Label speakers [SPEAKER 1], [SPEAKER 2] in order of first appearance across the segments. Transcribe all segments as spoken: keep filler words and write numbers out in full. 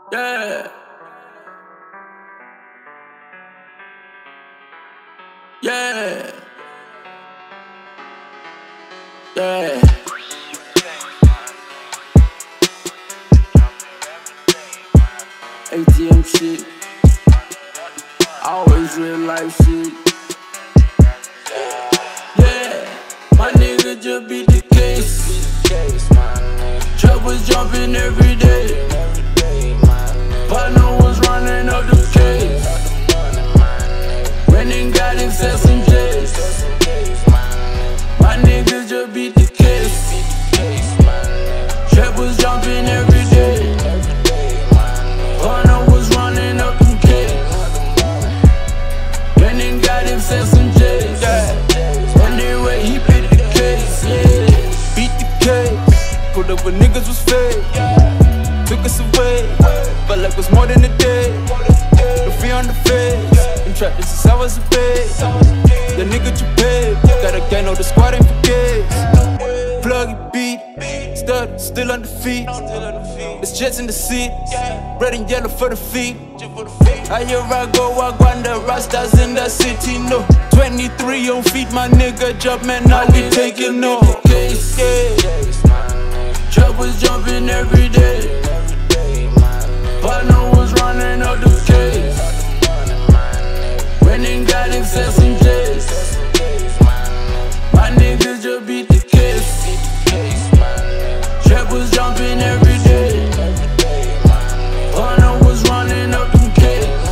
[SPEAKER 1] Yeah. Yeah. Yeah. A T M shit. Always real life shit. Yeah. My nigga just beat the case. Troubles jumping every day. Partner was running up the case. Went and got himself some J's. My niggas just beat the case. Trap was jumping every day. Partner was running up the case. Went and got himself some J's. Anyway, he beat the case. Yeah.
[SPEAKER 2] Beat the case. Pulled up when niggas was fake. Took us away. Felt like it was more than a day. The free on the face. Been trapped since I was a babe. The nigga you paid. Gotta gang on the squad ain't for kids. Plug it beat. Stud still on the feet. It's jets in the seat. Red and yellow for the feet. I hear I go, I wonder Rastas in the city, no. twenty-three on feet, my nigga jump, man, I be taking no.
[SPEAKER 1] Troubles jumping every day. Partner was running up the case. Went and got himself some J's. My niggas just beat the case. Trap was jumping every day. Partner was running up the case.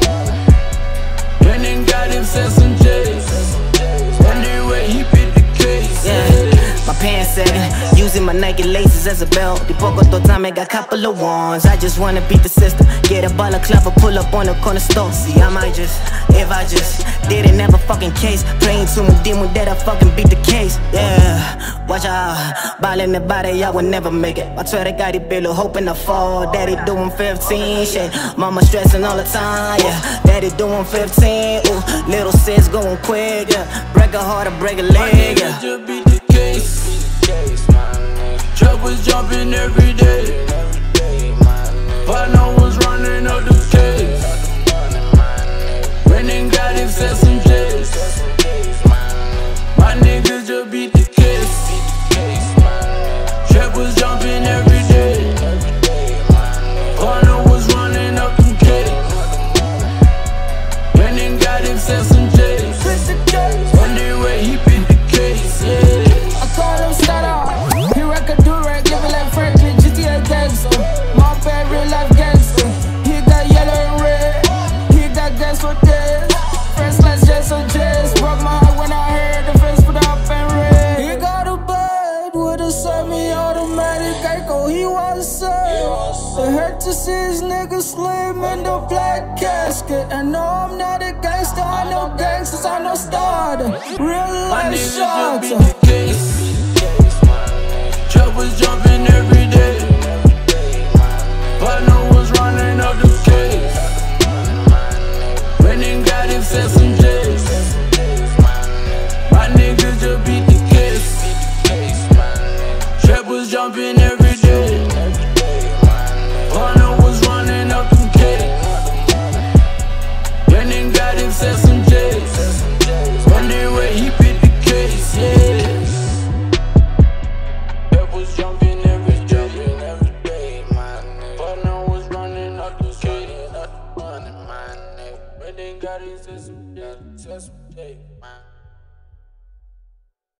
[SPEAKER 1] Went and got himself some J's. Anyway, he beat the case.
[SPEAKER 3] Yeah. My pants sagging, using my Nike laces as a belt. The poco time got couple of ones. I just wanna beat the system. Get a ball of clapper, pull up on the corner store. See, I might just, if I just didn't have a fucking case. Playing too much demon that I fucking beat the case. Yeah, watch out, ball in the body, I would never make it. I swear to God, he bill hoping I fall. Daddy doing fifteen, shit. Mama stressing all the time, yeah. Daddy doing fifteen, ooh. Little sis going quick, yeah. Break a heart or break a leg, yeah.
[SPEAKER 1] Just beat the case. Troubles jumping every day. Partner was running up the case. Went and got himself some J's. My niggas just beat the case. Trap was jumping every day. Partner was running up the case. Went and got himself some J's. Anyway, he beat the case. Yeah.
[SPEAKER 4] I call him Stada. He record do rap, give it like Franklin, G T A gangster. My bad real life gangster. He got yellow and red. He got gas for this. First class jets on jets. Broke my heart when I heard the face put up and red. He got a bed with a semi-automatic Geico. He was sad. It hurt to see his nigga slim in the black casket. And no, I'm not a gangster. I know gangsters. I know starter. Real
[SPEAKER 1] My
[SPEAKER 4] life
[SPEAKER 1] niggas just
[SPEAKER 4] shots.
[SPEAKER 1] beat the case. Troubles jumping every day. Partner was running up the case. Went and got himself some J's. My niggas just beat the case. Trap was jumping every day. Partner was running up the case. Went and got himself some J's. Anyway, he beat the case, yeah. Trap was jumping every day. Partner was running up the case. Went and got himself some J's.